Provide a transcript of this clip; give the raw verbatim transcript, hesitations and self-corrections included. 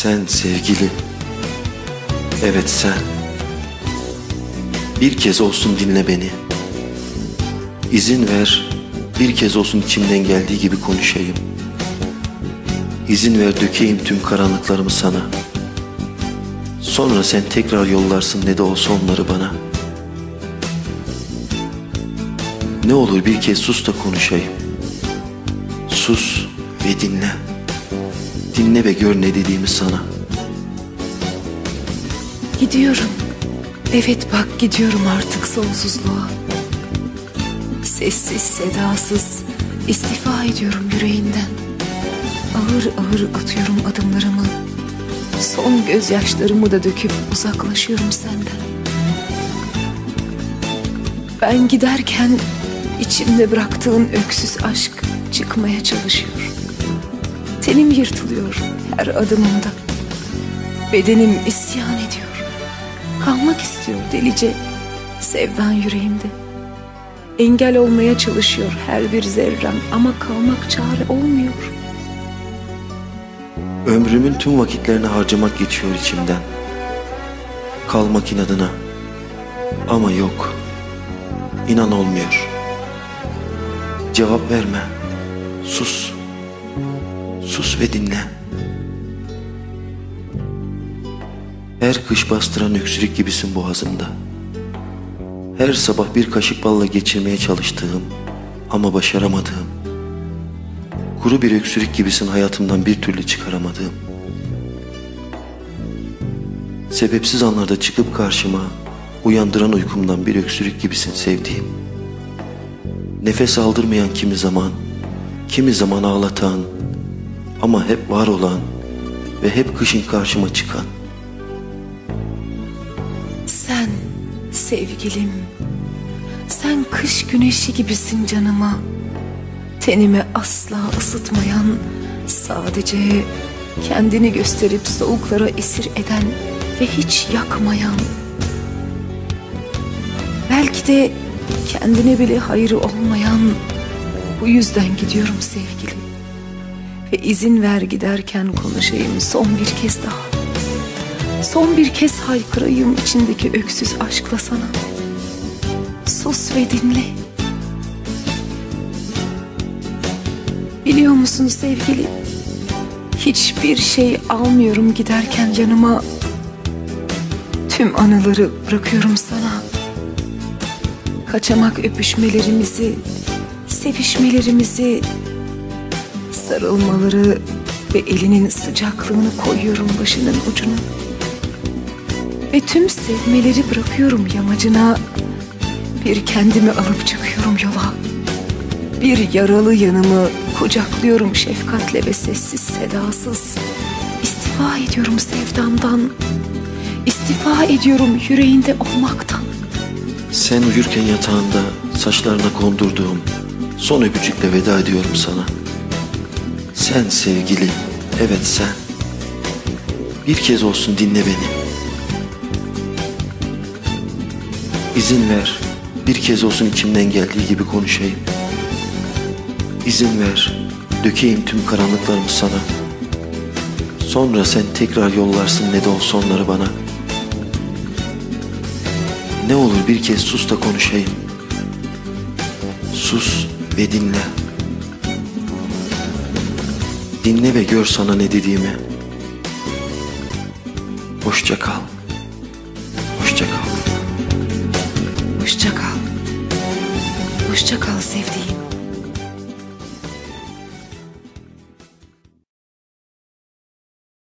Sen sevgili, evet sen. Bir kez olsun dinle beni. İzin ver, bir kez olsun içimden geldiği gibi konuşayım. İzin ver dökeyim tüm karanlıklarımı sana. Sonra sen tekrar yollarsın ne de olsa onları bana. Ne olur bir kez sus da konuşayım. Sus ve dinle. Dinle ve gör ne dediğimi sana. Gidiyorum. Evet bak gidiyorum artık sonsuzluğa. Sessiz sedasız istifa ediyorum yüreğinden. Ağır ağır atıyorum adımlarımı. Son gözyaşlarımı da döküp uzaklaşıyorum senden. Ben giderken içimde bıraktığın öksüz aşk çıkmaya çalışıyor. Tenim yırtılıyor her adımımda. Bedenim isyan ediyor. Kalmak istiyor delice sevdan yüreğimde. Engel olmaya çalışıyor her bir zerrem ama kalmak çare olmuyor. Ömrümün tüm vakitlerini harcamak geçiyor içimden. Kalmak inadına. Ama yok. İnan olmuyor. Cevap verme. Sus. Sus ve dinle. Her kış bastıran öksürük gibisin boğazımda. Her sabah bir kaşık balla geçirmeye çalıştığım ama başaramadığım. Kuru bir öksürük gibisin hayatımdan bir türlü çıkaramadığım. Sebepsiz anlarda çıkıp karşıma uyandıran uykumdan bir öksürük gibisin sevdiğim. Nefes aldırmayan kimi zaman, kimi zaman ağlatan ama hep var olan ve hep kışın karşıma çıkan. Sen sevgilim, sen kış güneşi gibisin canıma. Tenimi asla ısıtmayan, sadece kendini gösterip soğuklara esir eden ve hiç yakmayan. Belki de kendine bile hayrı olmayan, bu yüzden gidiyorum sevgilim. Ve izin ver giderken konuşayım son bir kez daha. Son bir kez haykırayım içindeki öksüz aşkla sana. Sus ve dinle. Biliyor musun sevgili, hiçbir şey almıyorum giderken yanıma. Tüm anıları bırakıyorum sana. Kaçamak öpüşmelerimizi, sevişmelerimizi, sarılmaları ve elinin sıcaklığını koyuyorum başının ucuna. Ve tüm sevmeleri bırakıyorum yamacına. Bir kendimi alıp çıkıyorum yola. Bir yaralı yanımı kucaklıyorum şefkatle ve sessiz sedasız. İstifa ediyorum sevdamdan. İstifa ediyorum yüreğinde olmaktan. Sen uyurken yatağında saçlarına kondurduğum son öpücükle veda ediyorum sana. Sen sevgili, evet sen. Bir kez olsun dinle beni. İzin ver, bir kez olsun içimden geldiği gibi konuşayım. İzin ver, dökeyim tüm karanlıklarımı sana. Sonra sen tekrar yollarsın ne de olsa onları bana. Ne olur bir kez sus da konuşayım. Sus ve dinle. Dinle ve gör sana ne dediğimi. Hoşça kal. Hoşça kal. Hoşça kal. Hoşça kal sevdiğim.